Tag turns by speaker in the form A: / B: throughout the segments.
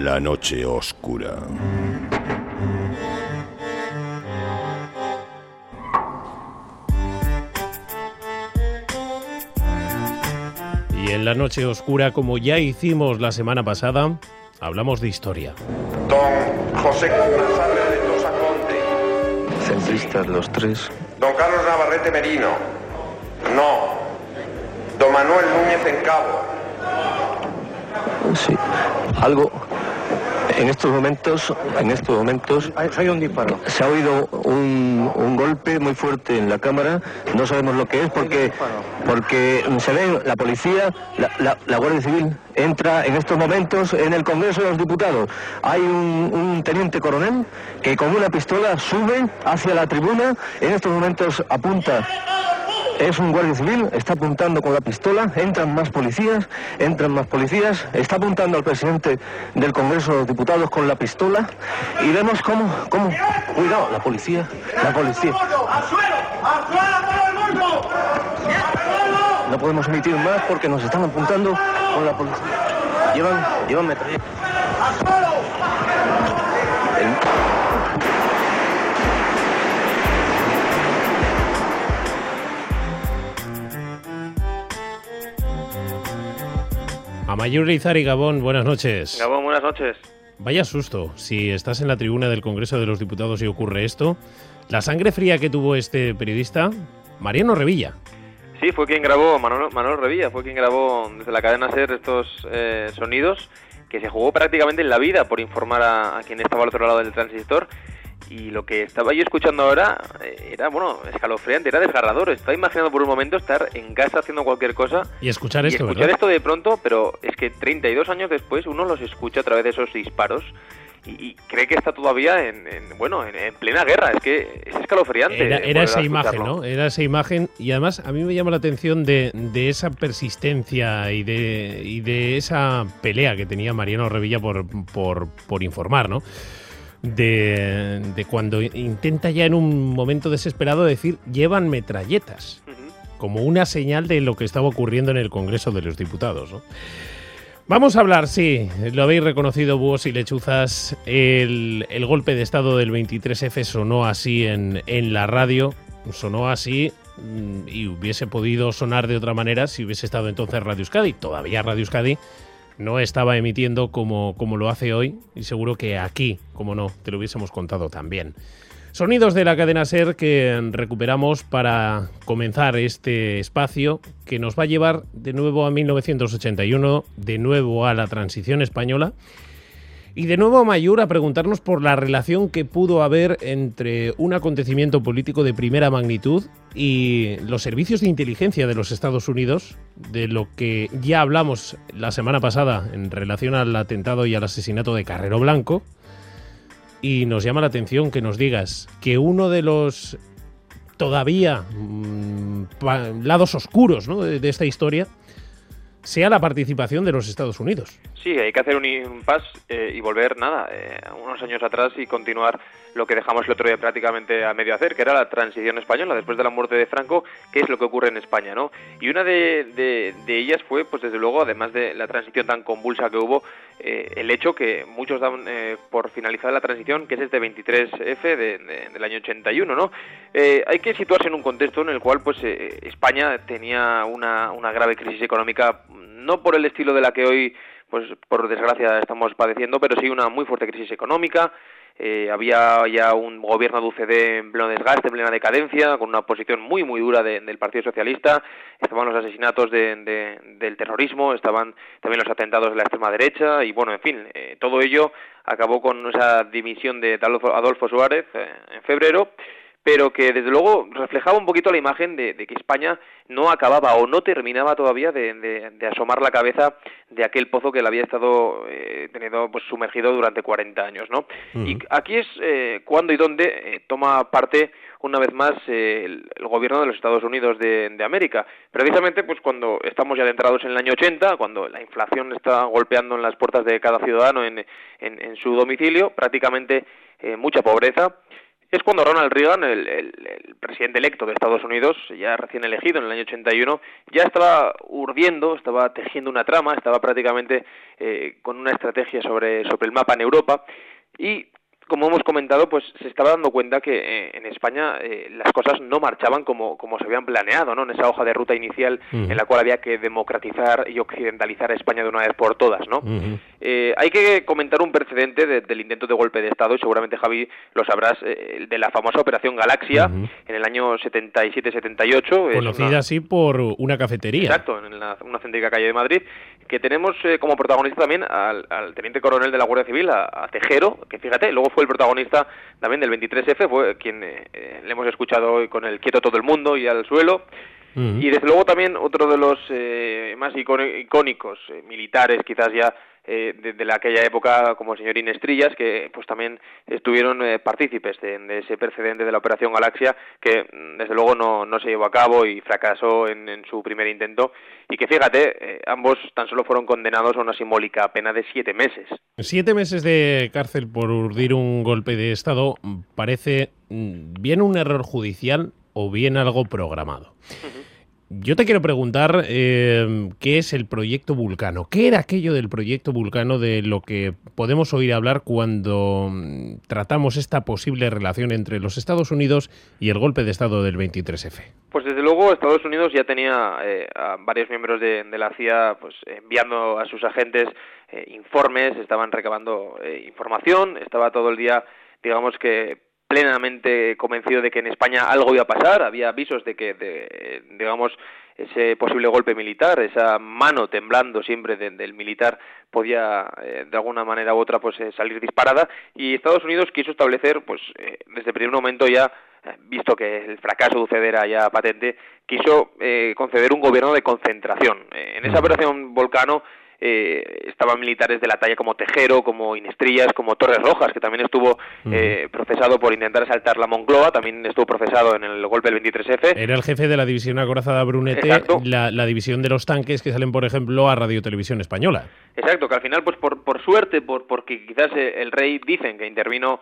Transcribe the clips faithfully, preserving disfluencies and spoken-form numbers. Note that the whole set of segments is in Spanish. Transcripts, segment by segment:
A: La noche oscura.
B: Y en la noche oscura, como ya hicimos la semana pasada, hablamos de historia.
C: Don José Navarrete de Tosa Conte.
D: Centristas los tres.
C: Don Carlos Navarrete Merino. No. Don Manuel Núñez en Cabo.
D: Sí. Algo. En estos momentos, en estos momentos,
E: hay un disparo.
D: Se ha oído un, un golpe muy fuerte en la cámara. No sabemos lo que es porque, porque se ve la policía, la, la, la Guardia Civil entra en estos momentos en el Congreso de los Diputados. Hay un, un teniente coronel que con una pistola sube hacia la tribuna. En estos momentos apunta. Es un guardia civil, está apuntando con la pistola, entran más policías, entran más policías, está apuntando al presidente del Congreso de los Diputados con la pistola y vemos cómo, cómo, cuidado, la policía, la policía. No podemos emitir más porque nos están apuntando con la policía. Llevan, llevan metralletas.
B: Amaiur Izari, Gabón, buenas noches.
F: Gabón, buenas noches.
B: Vaya susto, si estás en la tribuna del Congreso de los Diputados y ocurre esto. La sangre fría que tuvo este periodista, Mariano Revilla.
F: Sí, fue quien grabó, Manuel, Manuel Revilla, fue quien grabó desde la cadena SER estos eh, sonidos, que se jugó prácticamente en la vida por informar a, a quien estaba al otro lado del transistor. Y lo que estaba yo escuchando ahora era, bueno, escalofriante, era desgarrador. Estaba imaginando por un momento estar en casa haciendo cualquier cosa
B: y escuchar esto,
F: y escuchar
B: ¿verdad?
F: esto de pronto, pero es que treinta y dos años después uno los escucha a través de esos disparos y, y cree que está todavía en, en bueno, en, en plena guerra. Es que es escalofriante.
B: Era, era esa imagen, ¿no? Era esa imagen y además a mí me llama la atención de, de esa persistencia y de, y de esa pelea que tenía Mariano Revilla por, por, por informar, ¿no? De, de cuando intenta ya en un momento desesperado decir llevan metralletas, uh-huh. como una señal de lo que estaba ocurriendo en el Congreso de los Diputados, ¿no? Vamos a hablar, sí, lo habéis reconocido búhos y lechuzas, el, el golpe de estado del veintitrés efe sonó así en, en la radio, sonó así y hubiese podido sonar de otra manera si hubiese estado entonces Radio Euskadi. Todavía Radio Euskadi no estaba emitiendo como, como lo hace hoy y seguro que aquí, como no, te lo hubiésemos contado también. Sonidos de la cadena SER que recuperamos para comenzar este espacio que nos va a llevar de nuevo a mil novecientos ochenta y uno, de nuevo a la transición española y de nuevo a Amaiur a preguntarnos por la relación que pudo haber entre un acontecimiento político de primera magnitud y los servicios de inteligencia de los Estados Unidos, de lo que ya hablamos la semana pasada en relación al atentado y al asesinato de Carrero Blanco. Y nos llama la atención que nos digas que uno de los todavía mmm, pa- lados oscuros, ¿no?, de, de esta historia sea la participación de los Estados Unidos.
F: Sí, hay que hacer un impasse eh, y volver, nada, eh, unos años atrás y continuar lo que dejamos el otro día prácticamente a medio hacer, que era la transición española, después de la muerte de Franco, qué es lo que ocurre en España, ¿no? Y una de, de, de ellas fue, pues desde luego, además de la transición tan convulsa que hubo, eh, el hecho que muchos dan eh, por finalizada la transición, que es este veintitrés efe de, de, del año ochenta y uno, ¿no? Eh, hay que situarse en un contexto en el cual, pues, eh, España tenía una, una grave crisis económica, no por el estilo de la que hoy, pues por desgracia estamos padeciendo, pero sí una muy fuerte crisis económica. Eh, había ya un gobierno de U C D en pleno desgaste, en plena decadencia, con una posición muy muy dura de, del Partido Socialista. Estaban los asesinatos de, de, del terrorismo, estaban también los atentados de la extrema derecha y bueno, en fin, eh, todo ello acabó con esa dimisión de Adolfo Suárez eh, en febrero, pero que desde luego reflejaba un poquito la imagen de, de que España no acababa o no terminaba todavía de, de, de asomar la cabeza de aquel pozo que le había estado eh, teniendo pues sumergido durante cuarenta años, ¿no? Uh-huh. Y aquí es eh, cuando y dónde eh, toma parte una vez más eh, el, el gobierno de los Estados Unidos de, de América. Precisamente pues cuando estamos ya adentrados en el año ochenta, cuando la inflación está golpeando en las puertas de cada ciudadano en, en, en su domicilio, prácticamente eh, mucha pobreza. Es cuando Ronald Reagan, el, el, el presidente electo de Estados Unidos, ya recién elegido en el año ochenta y uno, ya estaba urdiendo, estaba tejiendo una trama, estaba prácticamente eh, con una estrategia sobre, sobre el mapa en Europa, y como hemos comentado, pues se estaba dando cuenta que eh, en España eh, las cosas no marchaban como, como se habían planeado, ¿no? En esa hoja de ruta inicial uh-huh. en la cual había que democratizar y occidentalizar a España de una vez por todas, ¿no? Uh-huh. Eh, hay que comentar un precedente de, del intento de golpe de Estado, y seguramente, Javi, lo sabrás, eh, de la famosa Operación Galaxia uh-huh. en el año setenta y siete setenta y ocho.
B: Conocida una... así por una cafetería.
F: Exacto, en la, una céntrica calle de Madrid, que tenemos eh, como protagonista también al, al teniente coronel de la Guardia Civil, a, a Tejero, que fíjate, luego fue el protagonista también del veintitrés efe, fue quien eh, le hemos escuchado hoy con el quieto todo el mundo y al suelo. Uh-huh. Y desde luego también otro de los eh, más icónicos eh, militares, quizás ya eh, de, de la, aquella época, como el señor Inestrillas, que pues también estuvieron eh, partícipes de, de ese precedente de la Operación Galaxia, que desde luego no, no se llevó a cabo y fracasó en, en su primer intento, y que fíjate, eh, ambos tan solo fueron condenados a una simbólica pena de siete meses.
B: Siete meses de cárcel por urdir un golpe de Estado parece bien un error judicial o bien algo programado. Uh-huh. Yo te quiero preguntar eh, qué es el proyecto Vulcano. ¿Qué era aquello del proyecto Vulcano de lo que podemos oír hablar cuando tratamos esta posible relación entre los Estados Unidos y el golpe de Estado del veintitrés efe?
F: Pues desde luego Estados Unidos ya tenía eh, a varios miembros de, de la C I A pues enviando a sus agentes eh, informes, estaban recabando eh, información, estaba todo el día, digamos que plenamente convencido de que en España algo iba a pasar, había avisos de que, de, digamos, ese posible golpe militar, esa mano temblando siempre de, del militar podía, eh, de alguna manera u otra, pues eh, salir disparada, y Estados Unidos quiso establecer, pues eh, desde el primer momento ya, visto que el fracaso de U C D era ya patente, quiso eh, conceder un gobierno de concentración. Eh, en esa operación Volcano Eh, estaban militares de la talla como Tejero, como Inestrillas, como Torres Rojas, que también estuvo eh, procesado por intentar asaltar la Moncloa, también estuvo procesado en el golpe del veintitrés efe.
B: Era el jefe de la división acorazada Brunete, la, la división de los tanques que salen, por ejemplo, a Radio Televisión Española.
F: Exacto, que al final, pues por, por suerte, por porque quizás el rey, dicen que intervino,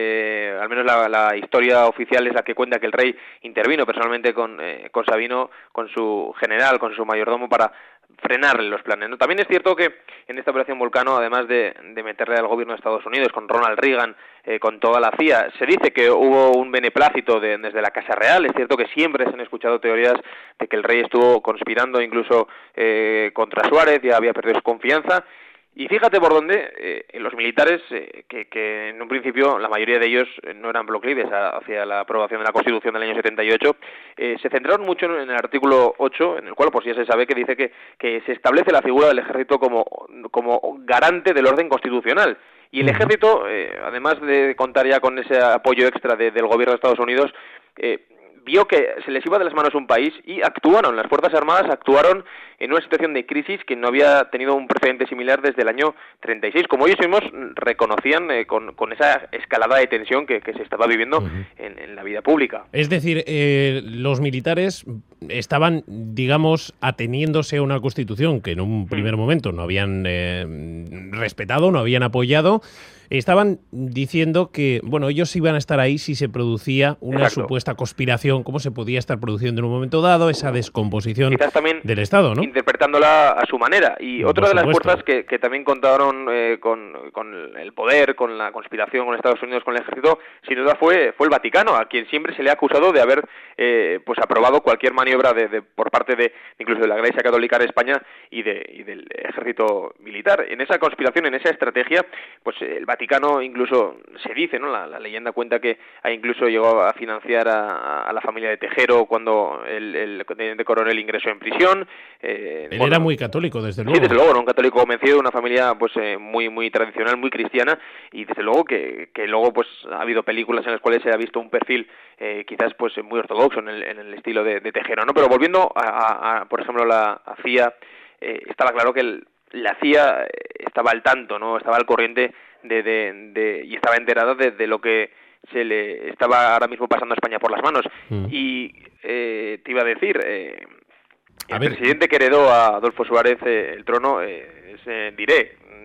F: eh, al menos la, la historia oficial es la que cuenta que el rey intervino personalmente con, eh, con Sabino, con su general, con su mayordomo, para frenarle los planes, ¿no? También es cierto que en esta operación Volcano, además de, de meterle al gobierno de Estados Unidos, con Ronald Reagan, eh, con toda la C I A, se dice que hubo un beneplácito de, desde la Casa Real. Es cierto que siempre se han escuchado teorías de que el rey estuvo conspirando incluso eh, contra Suárez, ya había perdido su confianza. Y fíjate por dónde eh, los militares, eh, que, que en un principio la mayoría de ellos no eran proclives hacia la aprobación de la Constitución del año setenta y ocho, eh, se centraron mucho en el artículo ocho, en el cual pues ya se sabe que dice que, que se establece la figura del ejército como, como garante del orden constitucional. Y el ejército, eh, además de contar ya con ese apoyo extra de, del gobierno de Estados Unidos, eh, vio que se les iba de las manos un país y actuaron, las Fuerzas Armadas actuaron en una situación de crisis que no había tenido un precedente similar desde el año treinta y seis, como ellos mismos reconocían eh, con, con esa escalada de tensión que, que se estaba viviendo uh-huh. en, en la vida pública.
B: Es decir, eh, los militares estaban, digamos, ateniéndose a una Constitución que en un primer uh-huh. momento no habían eh, respetado, no habían apoyado. Estaban diciendo que, bueno, ellos iban a estar ahí si se producía una Exacto. supuesta conspiración, como se podía estar produciendo en un momento dado, esa descomposición del Estado, ¿no?
F: Interpretándola a su manera. Y no, otra de las fuerzas que, que también contaron eh, con, con el poder, con la conspiración con Estados Unidos, con el ejército, sin duda fue, fue el Vaticano, a quien siempre se le ha acusado de haber eh, pues aprobado cualquier maniobra de, de, por parte de incluso de la Iglesia Católica de España y, de, y del ejército militar. En esa conspiración, en esa estrategia, pues el Vaticano Vaticano incluso se dice, ¿no? La, la leyenda cuenta que incluso llegó a financiar a, a la familia de Tejero cuando el, el teniente coronel ingresó en prisión.
B: Eh, Él bueno, era muy católico, desde luego.
F: Sí, desde luego, era un católico convencido, de una familia pues eh, muy muy tradicional, muy cristiana, y desde luego que, que luego pues ha habido películas en las cuales se ha visto un perfil eh, quizás pues muy ortodoxo en el, en el estilo de, de Tejero, ¿no? Pero volviendo a, a, a por ejemplo, la a C I A, eh, estaba claro que el, la C I A estaba al tanto, ¿no? Estaba al corriente de, de, de y estaba enterada de, de lo que se le estaba ahora mismo pasando a España por las manos. Mm. Y eh, te iba a decir, eh, el a presidente que heredó a Adolfo Suárez eh, el trono, eh, es, eh, diré,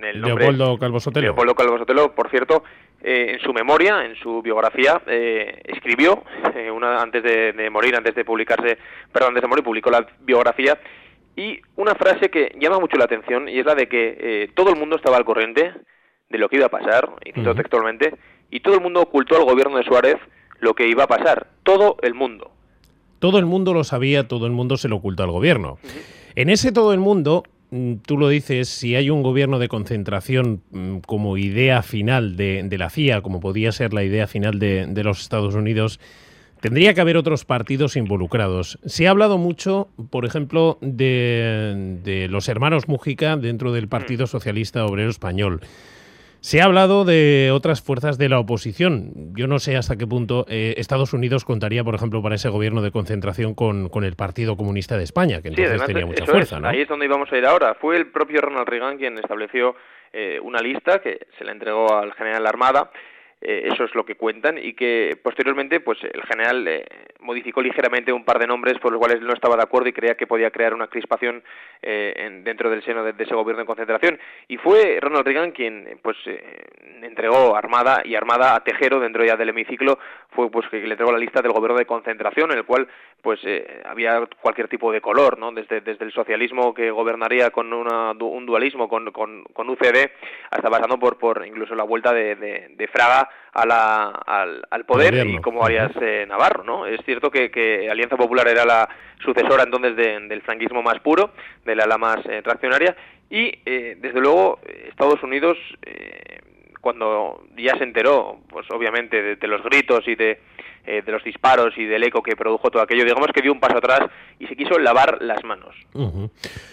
F: en el nombre...
B: Leopoldo Calvo Sotelo.
F: Leopoldo Calvo Sotelo, por cierto, eh, en su memoria, en su biografía, eh, escribió, eh, una antes de, de morir, antes de publicarse, perdón, antes de morir, publicó la biografía, y una frase que llama mucho la atención, y es la de que eh, todo el mundo estaba al corriente de lo que iba a pasar, y cito uh-huh. textualmente, y todo el mundo ocultó al gobierno de Suárez lo que iba a pasar, todo el mundo.
B: Todo el mundo lo sabía, todo el mundo se lo ocultó al gobierno. Uh-huh. En ese todo el mundo, tú lo dices, si hay un gobierno de concentración como idea final de, de la C I A, como podía ser la idea final de, de los Estados Unidos, tendría que haber otros partidos involucrados. Se ha hablado mucho, por ejemplo, de, de los hermanos Mújica dentro del Partido Socialista Obrero Español. Se ha hablado de otras fuerzas de la oposición. Yo no sé hasta qué punto eh, Estados Unidos contaría, por ejemplo, para ese gobierno de concentración con, con el Partido Comunista de España, que entonces sí, además, tenía mucha fuerza,
F: es,
B: ¿no?
F: Ahí es donde íbamos a ir ahora. Fue el propio Ronald Reagan quien estableció eh, una lista que se le entregó al general de la Armada. Eh, eso es lo que cuentan, y que posteriormente pues el general eh, modificó ligeramente un par de nombres por los cuales no estaba de acuerdo y creía que podía crear una crispación eh, en, dentro del seno de, de ese gobierno en concentración, y fue Ronald Reagan quien pues eh, entregó Armada y Armada a Tejero, dentro ya del hemiciclo, fue pues que le entregó la lista del gobierno de concentración, en el cual pues eh, había cualquier tipo de color, ¿no? Desde, desde el socialismo que gobernaría con una, un dualismo con, con, con U C D, hasta pasando por, por incluso la vuelta de, de, de Fraga a la, al, al poder, Gobierno. Y como Arias eh, Navarro, ¿no? Es cierto que, que Alianza Popular era la sucesora entonces de, del franquismo más puro, de la ala más eh, reaccionaria, y eh, desde luego Estados Unidos, eh, cuando ya se enteró, pues obviamente de, de los gritos y de, eh, de los disparos y del eco que produjo todo aquello, digamos que dio un paso atrás y se quiso lavar las manos.
B: Uh-huh.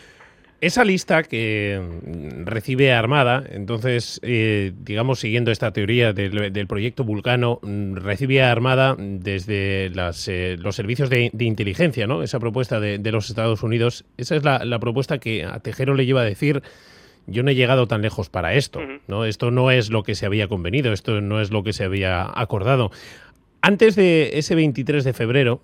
B: Esa lista que recibe Armada, entonces, eh, digamos, siguiendo esta teoría del, del proyecto Vulcano, recibe a Armada desde las, eh, los servicios de, de inteligencia, ¿no? Esa propuesta de, de los Estados Unidos, esa es la, la propuesta que a Tejero le lleva a decir: yo no he llegado tan lejos para esto, ¿no? Esto no es lo que se había convenido, esto no es lo que se había acordado. Antes de ese veintitrés de febrero,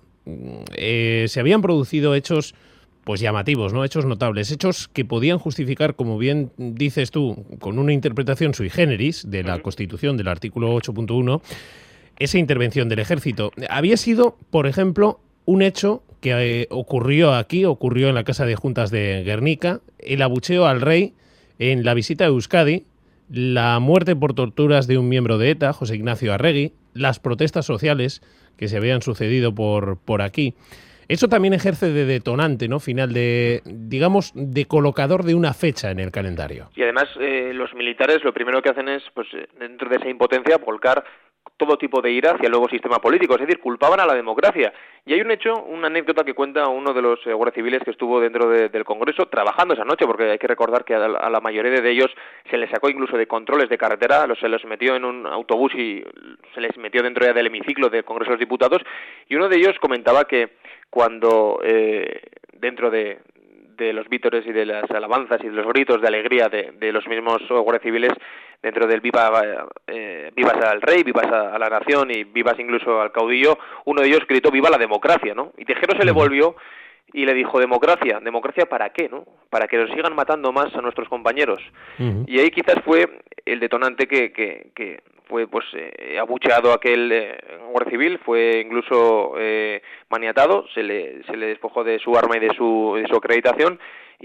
B: eh, se habían producido hechos pues llamativos, ¿no? Hechos notables, hechos que podían justificar, como bien dices tú, con una interpretación sui generis de la Constitución, del artículo ocho punto uno, esa intervención del ejército. Había sido, por ejemplo, un hecho que eh, ocurrió aquí, ocurrió en la Casa de Juntas de Guernica, el abucheo al rey en la visita a Euskadi, la muerte por torturas de un miembro de ETA, José Ignacio Arregui, las protestas sociales que se habían sucedido por, por aquí. Eso también ejerce de detonante, ¿no? Final de, digamos, de colocador de una fecha en el calendario.
F: Y además eh, los militares lo primero que hacen es, pues dentro de esa impotencia, volcar todo tipo de ira hacia el nuevo sistema político, es decir, culpaban a la democracia. Y hay un hecho, una anécdota que cuenta uno de los eh, guardias civiles que estuvo dentro de, del Congreso trabajando esa noche, porque hay que recordar que a la, a la mayoría de ellos se les sacó incluso de controles de carretera, los, se los metió en un autobús y se les metió dentro ya del hemiciclo del Congreso de los Diputados, y uno de ellos comentaba que cuando eh, dentro de, de los vítores y de las alabanzas y de los gritos de alegría de, de los mismos guardias civiles, dentro del viva eh, vivas al rey, vivas a, a la nación y vivas incluso al caudillo, uno de ellos gritó viva la democracia, ¿no? Y Tejero se le volvió y le dijo: democracia, democracia ¿para qué, no? Para que nos sigan matando más a nuestros compañeros. Uh-huh. Y ahí quizás fue el detonante que, que, que fue pues eh, abucheado aquel eh, guardia civil, fue incluso eh, maniatado, se le se le despojó de su arma y de su de su acreditación,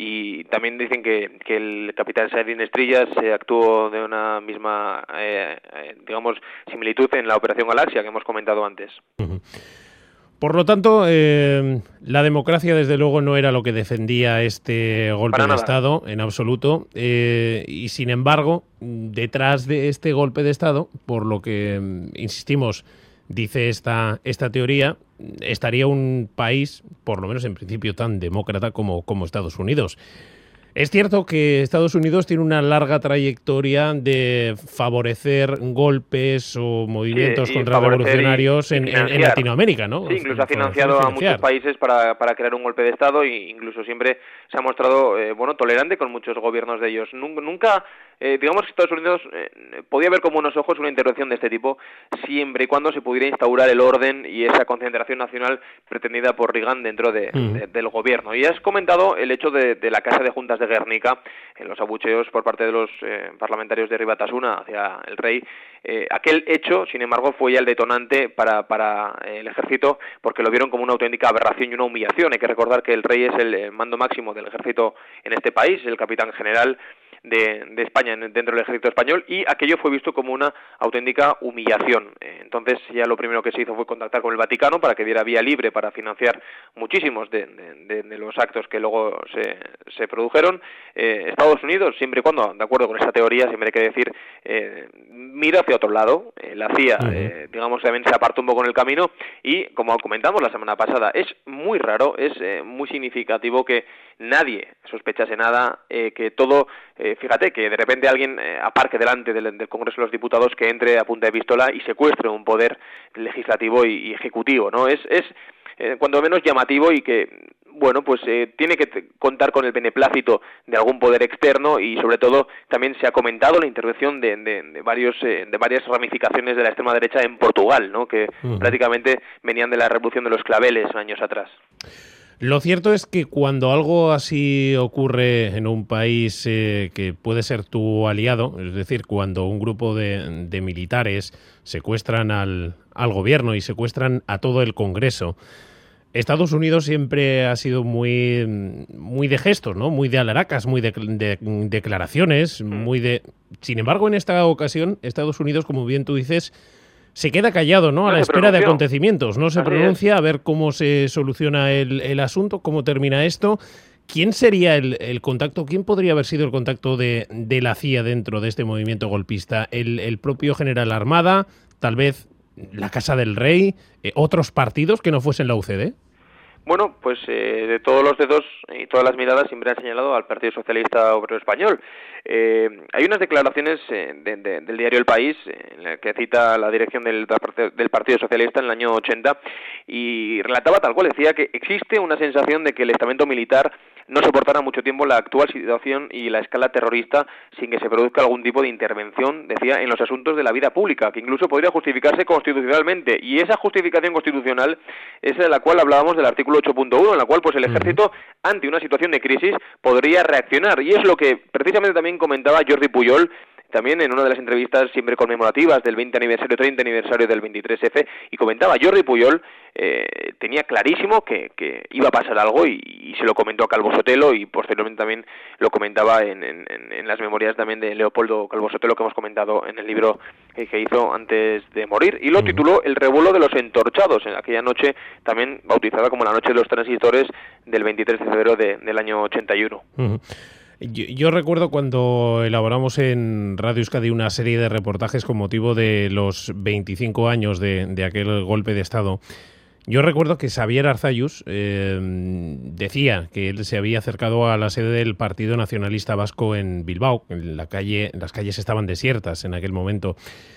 F: y también dicen que, que el capitán Sardín Estrillas se actuó de una misma eh, eh, digamos similitud en la Operación Galaxia que hemos comentado antes.
B: Uh-huh. Por lo tanto, eh, la democracia desde luego no era lo que defendía este golpe
F: Para
B: de
F: nada.
B: Estado en absoluto, eh, y sin embargo, detrás de este golpe de Estado, por lo que insistimos, dice esta, esta teoría, estaría un país, por lo menos en principio, tan demócrata como, como Estados Unidos. Es cierto que Estados Unidos tiene una larga trayectoria de favorecer golpes o movimientos
F: sí,
B: contrarrevolucionarios en, en, en Latinoamérica, ¿no?
F: Sí, incluso ha financiado a muchos países para, para crear un golpe de Estado, e incluso siempre se ha mostrado eh, bueno tolerante con muchos gobiernos de ellos. Nunca, eh, digamos que Estados Unidos eh, podía ver con buenos ojos una intervención de este tipo, siempre y cuando se pudiera instaurar el orden y esa concentración nacional pretendida por Reagan dentro de, mm. de, del gobierno. Y has comentado el hecho de, de la Casa de Juntas de Guernica, en los abucheos por parte de los eh, parlamentarios de Ribatasuna hacia el rey. Eh, aquel hecho, sin embargo, fue ya el detonante para, para el ejército, porque lo vieron como una auténtica aberración y una humillación. Hay que recordar que el rey es el mando máximo del ejército en este país, el capitán general de, de España dentro del ejército español, y aquello fue visto como una auténtica humillación. Entonces ya lo primero que se hizo fue contactar con el Vaticano para que diera vía libre para financiar muchísimos de, de, de los actos que luego se, se produjeron. Eh, Estados Unidos, siempre y cuando, de acuerdo con esta teoría, siempre hay que decir, eh, mira hacia otro lado. Eh, la C I A, uh-huh. eh, digamos, también se apartó un poco en el camino, y como comentamos la semana pasada, es muy raro, es eh, muy significativo que nadie sospechase nada, eh, que todo, eh, fíjate, que de repente alguien eh, aparque delante del, del Congreso de los Diputados, que entre a punta de pistola y secuestre un poder legislativo y, y ejecutivo, ¿no? Es, es eh, cuando menos llamativo, y que, bueno, pues eh, tiene que t- contar con el beneplácito de algún poder externo, y sobre todo también se ha comentado la intervención de, de, de varios eh, de varias ramificaciones de la extrema derecha en Portugal, ¿no? Que uh-huh. prácticamente venían de la revolución de los claveles años atrás.
B: Lo cierto es que cuando algo así ocurre en un país eh, que puede ser tu aliado, es decir, cuando un grupo de, de militares secuestran al, al gobierno y secuestran a todo el Congreso, Estados Unidos siempre ha sido muy, muy de gestos, ¿no? Muy de alaracas, muy de, de declaraciones, muy de... Sin embargo, en esta ocasión, Estados Unidos, como bien tú dices, se queda callado, ¿no? A no la espera pronunció. de acontecimientos. No se Así pronuncia es. a ver cómo se soluciona el, el asunto, cómo termina esto. ¿Quién sería el, el contacto? ¿Quién podría haber sido el contacto de, de la C I A dentro de este movimiento golpista? ¿El, el propio general Armada? ¿Tal vez la Casa del Rey? Eh, ¿Otros partidos que no fuesen la U C D?
F: Bueno, pues eh, de todos los dedos y todas las miradas siempre han señalado al Partido Socialista Obrero Español. Eh, hay unas declaraciones eh, de, de, del diario El País, eh, en la que cita la dirección del, del Partido Socialista en el año ochenta, y relataba tal cual, decía que existe una sensación de que el estamento militar no soportará mucho tiempo la actual situación y la escala terrorista sin que se produzca algún tipo de intervención, decía, en los asuntos de la vida pública, que incluso podría justificarse constitucionalmente. Y esa justificación constitucional es de la cual hablábamos del artículo ocho punto uno, en la cual pues el ejército, ante una situación de crisis, podría reaccionar. Y es lo que precisamente también comentaba Jordi Pujol, también en una de las entrevistas siempre conmemorativas del veinte aniversario, treinta aniversario del veintitrés efe, y comentaba Jordi Pujol, eh, tenía clarísimo que, que iba a pasar algo, y, y se lo comentó a Calvo Sotelo, y posteriormente también lo comentaba en, en, en las memorias también de Leopoldo Calvo Sotelo, que hemos comentado en el libro que, que hizo antes de morir, y lo tituló El revuelo de los entorchados, en aquella noche también bautizada como la noche de los transistores del veintitrés de febrero de, del año ochenta y uno.
B: Uh-huh. Yo, yo recuerdo cuando elaboramos en Radio Euskadi una serie de reportajes con motivo de los veinticinco años de, de aquel golpe de Estado. Yo recuerdo que Xavier Arzallus eh, decía que él se había acercado a la sede del Partido Nacionalista Vasco en Bilbao. En la calle, las calles estaban desiertas en aquel momento,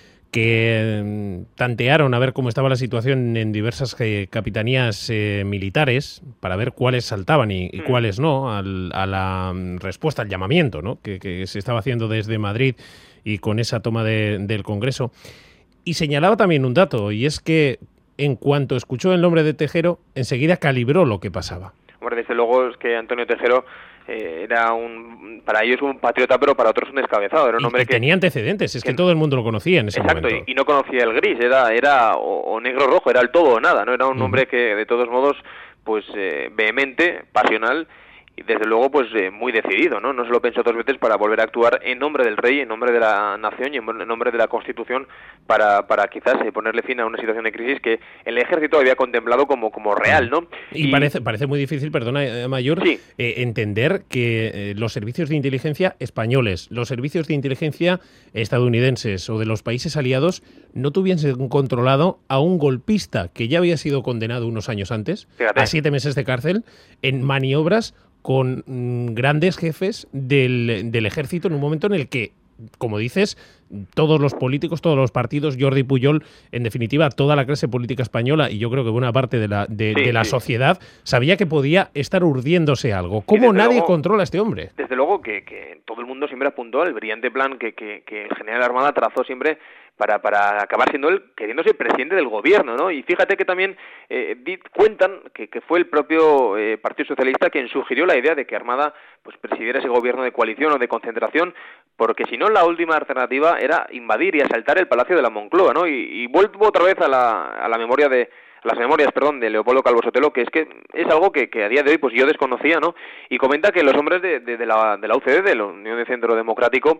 B: que tantearon a ver cómo estaba la situación en diversas eh, capitanías eh, militares para ver cuáles saltaban y, y cuáles no al, a la respuesta al llamamiento, ¿no? que, que se estaba haciendo desde Madrid y con esa toma de, del Congreso. Y señalaba también un dato, y es que en cuanto escuchó el nombre de Tejero, enseguida calibró lo que pasaba.
F: Hombre, desde luego es que Antonio Tejero eh, era un, para ellos un patriota, pero para otros un descabezado. Era un
B: y,
F: hombre
B: y
F: que
B: tenía antecedentes, es que, que todo el mundo lo conocía en ese
F: exacto,
B: momento.
F: Y, y no conocía el gris, era era o, o negro o rojo, era el todo o nada, ¿no? Era un uh-huh. hombre que de todos modos, pues eh, vehemente, pasional, y desde luego pues eh, muy decidido, ¿no? No se lo pensó dos veces para volver a actuar en nombre del rey, en nombre de la nación y en nombre de la Constitución para, para quizás eh, ponerle fin a una situación de crisis que el ejército había contemplado como, como real, ¿no?
B: Y, y parece, parece muy difícil, perdona, eh, Mayor, sí. eh, entender que eh, los servicios de inteligencia españoles, los servicios de inteligencia estadounidenses o de los países aliados no tuviesen controlado a un golpista que ya había sido condenado unos años antes, Fíjate. a siete meses de cárcel, en maniobras con mm, grandes jefes del, del ejército en un momento en el que como dices, todos los políticos, todos los partidos, Jordi Pujol, en definitiva, toda la clase política española, y yo creo que buena parte de la, de,
F: sí,
B: de la
F: sí.
B: sociedad, sabía que podía estar urdiéndose algo. ¿Cómo nadie
F: luego,
B: controla a este hombre?
F: Desde luego que, que todo el mundo siempre apuntó al brillante plan que, que, que el general Armada trazó siempre para, para acabar siendo él, queriéndose presidente del gobierno, ¿no? Y fíjate que también eh, di, cuentan que, que fue el propio eh, Partido Socialista quien sugirió la idea de que Armada pues presidiera ese gobierno de coalición o de concentración, porque si no la última alternativa era invadir y asaltar el Palacio de la Moncloa, ¿no? Y, y vuelvo otra vez a la, a la memoria de las memorias, perdón, de Leopoldo Calvo Sotelo, que es que es algo que, que a día de hoy pues yo desconocía, ¿no? Y comenta que los hombres de, de, de, la, de la U C D, de la Unión de Centro Democrático,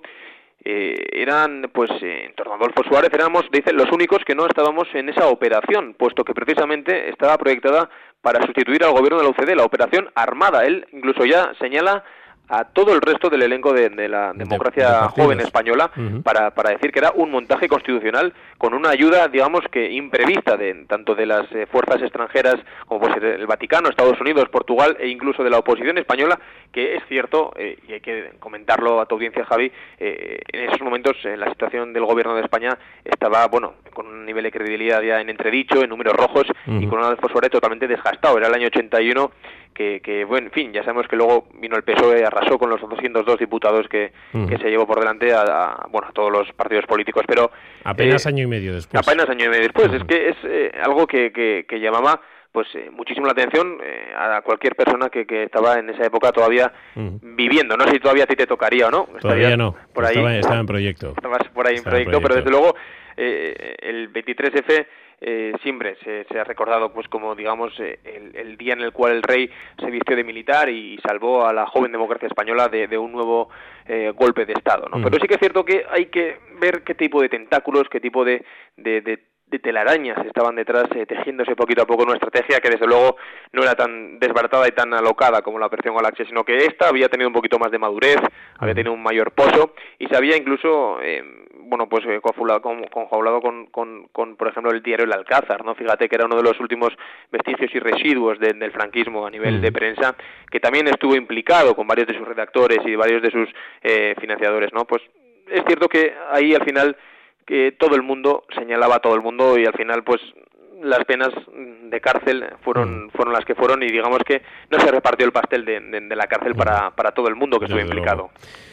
F: eh, eran, pues, eh, en torno a Adolfo Suárez, éramos, dice, los únicos que no estábamos en esa operación, puesto que precisamente estaba proyectada para sustituir al gobierno de la U C D, la operación Armada. Él incluso ya señala a todo el resto del elenco de, de la democracia de, de joven española uh-huh. para, para decir que era un montaje constitucional con una ayuda, digamos, que imprevista de tanto de las eh, fuerzas extranjeras como puede ser el Vaticano, Estados Unidos, Portugal e incluso de la oposición española, que es cierto, eh, y hay que comentarlo a tu audiencia, Javi, eh, en esos momentos eh, la situación del gobierno de España estaba, bueno, con un nivel de credibilidad ya en entredicho, en números rojos uh-huh. y con un Adolfo Suárez totalmente desgastado. Era el año ochenta y uno que, que, bueno, en fin, ya sabemos que luego vino el P S O E, arrasó con los doscientos dos diputados que, uh-huh. que se llevó por delante a, a, bueno, a todos los partidos políticos, pero...
B: Apenas
F: eh,
B: año y medio después.
F: Apenas año y medio después. Uh-huh. Es que es eh, algo que, que, que llamaba pues eh, muchísimo la atención eh, a cualquier persona que, que estaba en esa época todavía uh-huh. viviendo. No sé si todavía a ti te tocaría o no.
B: Todavía no,
F: por ahí,
B: estaba, estaba en proyecto.
F: Estabas por ahí en proyecto, en proyecto, pero desde luego eh, el veintitrés efe eh, siempre se, se ha recordado pues como, digamos, eh, el, el día en el cual el rey se vistió de militar y salvó a la joven democracia española de, de un nuevo eh, golpe de Estado, ¿no? Uh-huh. Pero sí que es cierto que hay que ver qué tipo de tentáculos, qué tipo de, de, de de telarañas estaban detrás, eh, tejiéndose poquito a poco una estrategia que desde luego no era tan desbaratada y tan alocada como la Operación Galaxia, sino que esta había tenido un poquito más de madurez, había tenido un mayor pozo y se había incluso, eh, bueno, pues eh, confaulado con, confaulado con, con, con, por ejemplo, el diario El Alcázar, ¿no? Fíjate que era uno de los últimos vestigios y residuos de, del franquismo a nivel mm. de prensa, que también estuvo implicado con varios de sus redactores y varios de sus eh, financiadores, ¿no? Pues es cierto que ahí al final que todo el mundo señalaba a todo el mundo y al final pues las penas de cárcel fueron fueron las que fueron y digamos que no se repartió el pastel de, de, de la cárcel para, para todo el mundo que estuvo implicado.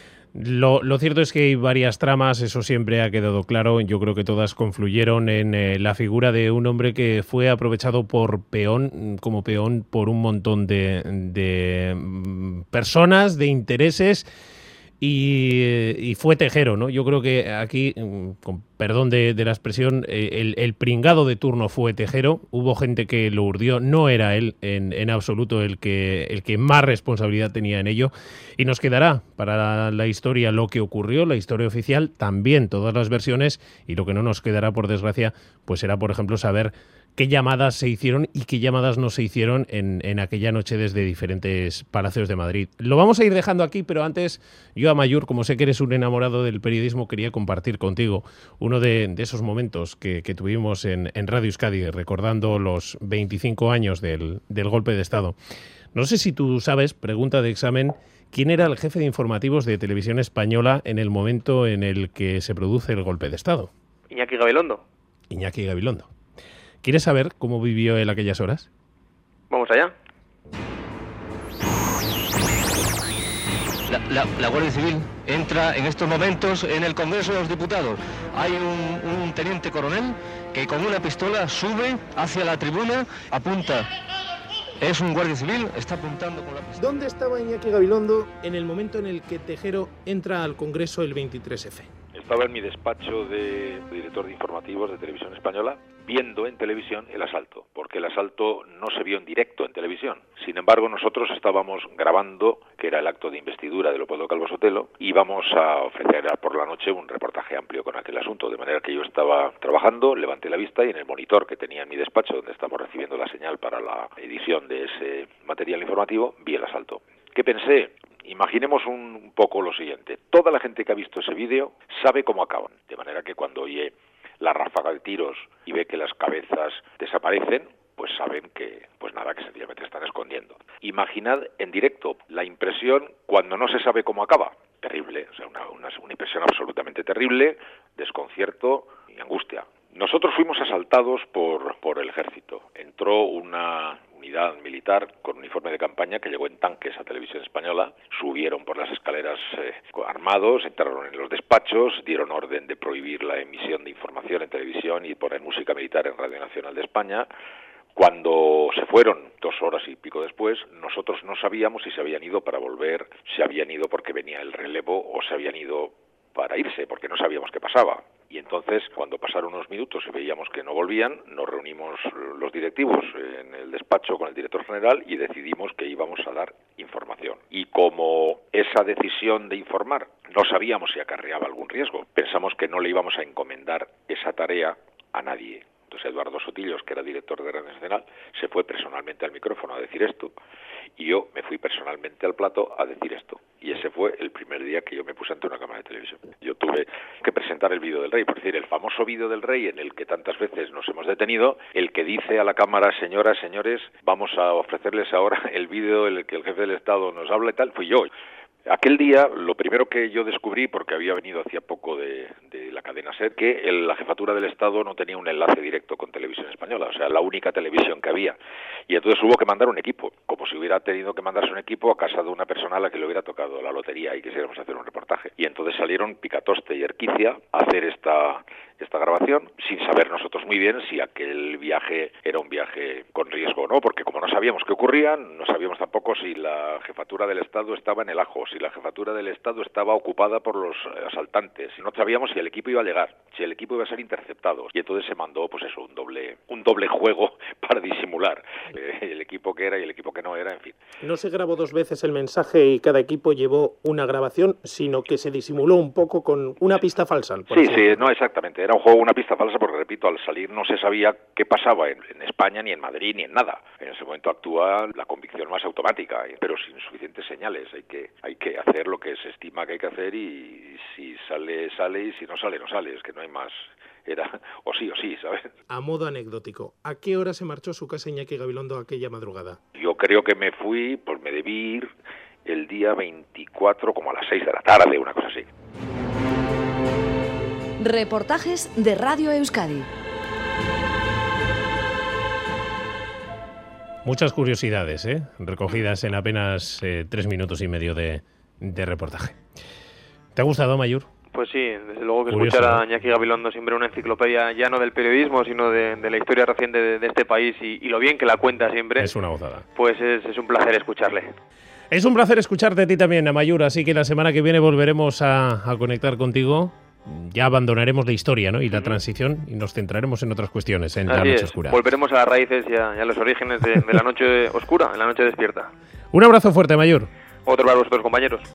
B: Lo, lo cierto es que hay varias tramas, eso siempre ha quedado claro. Yo creo que todas confluyeron en eh, la figura de un hombre que fue aprovechado por peón, como peón por un montón de, de personas, de intereses. Y, y fue tejero, ¿no? Yo creo que aquí, con perdón de, de la expresión, el, el pringado de turno fue Tejero. Hubo gente que lo urdió, no era él en, en absoluto el que, el que más responsabilidad tenía en ello. Y nos quedará para la historia lo que ocurrió, la historia oficial, también todas las versiones. Y lo que no nos quedará, por desgracia, pues será, por ejemplo, saber qué llamadas se hicieron y qué llamadas no se hicieron en, en aquella noche desde diferentes palacios de Madrid. Lo vamos a ir dejando aquí, pero antes, yo, Amaiur, como sé que eres un enamorado del periodismo, quería compartir contigo uno de, de esos momentos que, que tuvimos en, en Radio Euskadi, recordando los veinticinco años del, del golpe de Estado. No sé si tú sabes, pregunta de examen, ¿quién era el jefe de informativos de Televisión Española en el momento en el que se produce el golpe de Estado?
F: Iñaki Gabilondo.
B: Iñaki Gabilondo. ¿Quieres saber cómo vivió él aquellas horas?
F: Vamos allá.
D: La, la, la Guardia Civil entra en estos momentos en el Congreso de los Diputados. Hay un, un teniente coronel que con una pistola sube hacia la tribuna, apunta. Es un guardia civil, está apuntando con la pistola.
B: ¿Dónde estaba Iñaki Gabilondo en el momento en el que Tejero entra al Congreso el veintitrés efe?
A: Estaba en mi despacho de director de informativos de Televisión Española viendo en televisión el asalto, porque el asalto no se vio en directo en televisión. Sin embargo, nosotros estábamos grabando, que era el acto de investidura de Leopoldo Calvo Sotelo, y íbamos a ofrecer por la noche un reportaje amplio con aquel asunto, de manera que yo estaba trabajando, levanté la vista y en el monitor que tenía en mi despacho, donde estamos recibiendo la señal para la edición de ese material informativo, vi el asalto. ¿Qué pensé? Imaginemos un poco lo siguiente. Toda la gente que ha visto ese vídeo sabe cómo acaban. De manera que cuando oye la ráfaga de tiros y ve que las cabezas desaparecen, pues saben que, pues nada, que sencillamente están escondiendo. Imaginad en directo la impresión cuando no se sabe cómo acaba. terrible, o sea, una, una, una impresión absolutamente terrible, desconcierto y angustia. Nosotros fuimos asaltados por, por el ejército. Entró una unidad militar con uniforme de campaña que llegó en tanques a Televisión Española, subieron por las escaleras eh, armados, entraron en los despachos, dieron orden de prohibir la emisión de información en televisión y poner música militar en Radio Nacional de España. Cuando se fueron, dos horas y pico después, nosotros no sabíamos si se habían ido para volver, si habían ido porque venía el relevo o se habían ido para irse, porque no sabíamos qué pasaba. Y entonces, cuando pasaron unos minutos y veíamos que no volvían, nos reunimos los directivos en el despacho con el director general y decidimos que íbamos a dar información. Y como esa decisión de informar no sabíamos si acarreaba algún riesgo, pensamos que no le íbamos a encomendar esa tarea a nadie. Entonces Eduardo Sotillos, que era director de Radio Nacional, se fue personalmente al micrófono a decir esto y yo me fui personalmente al plato a decir esto. Y ese fue el primer día que yo me puse ante una cámara de televisión. Yo tuve que presentar el vídeo del rey, por decir, el famoso vídeo del rey en el que tantas veces nos hemos detenido, el que dice a la cámara, señoras, señores, vamos a ofrecerles ahora el vídeo en el que el jefe del Estado nos habla y tal, fui yo. Aquel día, lo primero que yo descubrí, porque había venido hacía poco de, de la cadena SER, que el, la jefatura del Estado no tenía un enlace directo con Televisión Española, o sea, la única televisión que había. Y entonces hubo que mandar un equipo, como si hubiera tenido que mandarse un equipo a casa de una persona a la que le hubiera tocado la lotería y quisiéramos hacer un reportaje. Y entonces salieron Picatoste y Erquicia a hacer esta... esta grabación, sin saber nosotros muy bien si aquel viaje era un viaje con riesgo o no, porque como no sabíamos qué ocurría, no sabíamos tampoco si la jefatura del Estado estaba en el ajo, si la jefatura del Estado estaba ocupada por los asaltantes, no sabíamos si el equipo iba a llegar, si el equipo iba a ser interceptado, y entonces se mandó pues eso, un doble un doble juego para disimular eh, el equipo que era y el equipo que no era, en fin.
E: No se grabó dos veces el mensaje y cada equipo llevó una grabación, sino que se disimuló un poco con una pista falsa.
A: Sí, sí, no exactamente, era un juego, una pista falsa, porque repito, al salir no se sabía qué pasaba en, en España, ni en Madrid, ni en nada. En ese momento actúa la convicción más automática, pero sin suficientes señales. Hay que hay que hacer lo que se estima que hay que hacer y si sale, sale, y si no sale, no sale. Es que no hay más. Era o sí o sí, ¿sabes?
E: A modo anecdótico, ¿a qué hora se marchó su casa Iñaki Gabilondo aquella madrugada?
A: Yo creo que me fui, pues me debí ir el día veinticuatro como a las seis de la tarde, una cosa así.
G: Reportajes de Radio Euskadi.
B: Muchas curiosidades, ¿eh? Recogidas en apenas eh, tres minutos y medio de, de reportaje. ¿Te ha gustado, Mayur?
F: Pues sí, desde luego que
B: Curioso,
F: escuchar
B: ¿no?
F: a Iñaki Gabilondo siempre una enciclopedia ya no del periodismo, sino de, de la historia reciente de, de este país y, y lo bien que la cuenta siempre.
B: Es una gozada.
F: Pues es, es un placer escucharle.
B: Es un placer escucharte a ti también, Mayur, así que la semana que viene volveremos a, a conectar contigo. Ya abandonaremos la historia, ¿no? y la uh-huh. transición y nos centraremos en otras cuestiones, en Así la noche
F: es.
B: oscura.
F: Volveremos a las raíces y a, y a los orígenes de, de la noche oscura, en la noche despierta.
B: Un abrazo fuerte, Mayur.
F: Otro para vosotros, compañeros.